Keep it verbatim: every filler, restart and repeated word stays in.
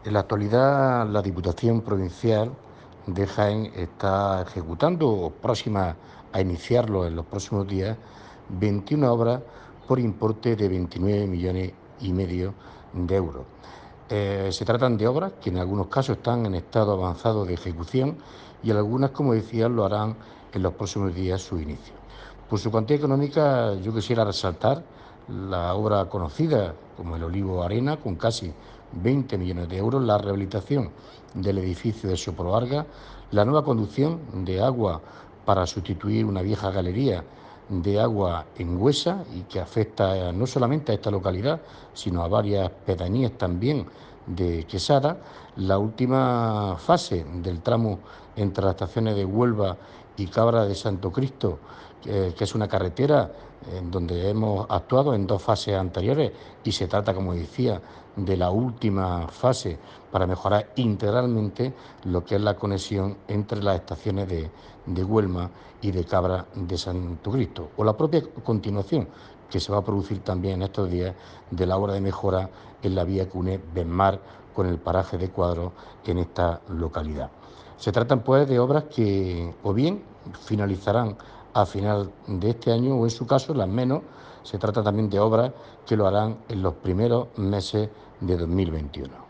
En la actualidad, la Diputación Provincial de Jaén está ejecutando o próxima a iniciarlo en los próximos días veintiuna obras por importe de veintinueve millones y medio de euros. Eh, se tratan de obras que en algunos casos están en estado avanzado de ejecución y algunas, como decía, lo harán en los próximos días su inicio. Por su cuantía económica, yo quisiera resaltar la obra conocida como el Olivo Arena, con casi veinte millones de euros, la rehabilitación del edificio de Soproarga, la nueva conducción de agua para sustituir una vieja galería de agua en Güesa y que afecta no solamente a esta localidad, sino a varias pedanías también de Quesada, la última fase del tramo entre las estaciones de Huelva y Cabra de Santo Cristo, eh, que es una carretera en donde hemos actuado en dos fases anteriores y se trata, como decía, de la última fase para mejorar integralmente lo que es la conexión entre las estaciones de, de Huelva y de Cabra de Santo Cristo, o la propia continuación que se va a producir también en estos días de la obra de mejora en la vía que une Benmar con el paraje de Cuadros en esta localidad. Se tratan pues de obras que o bien finalizarán a final de este año o en su caso, las menos, se trata también de obras que lo harán en los primeros meses de dos mil veintiuno.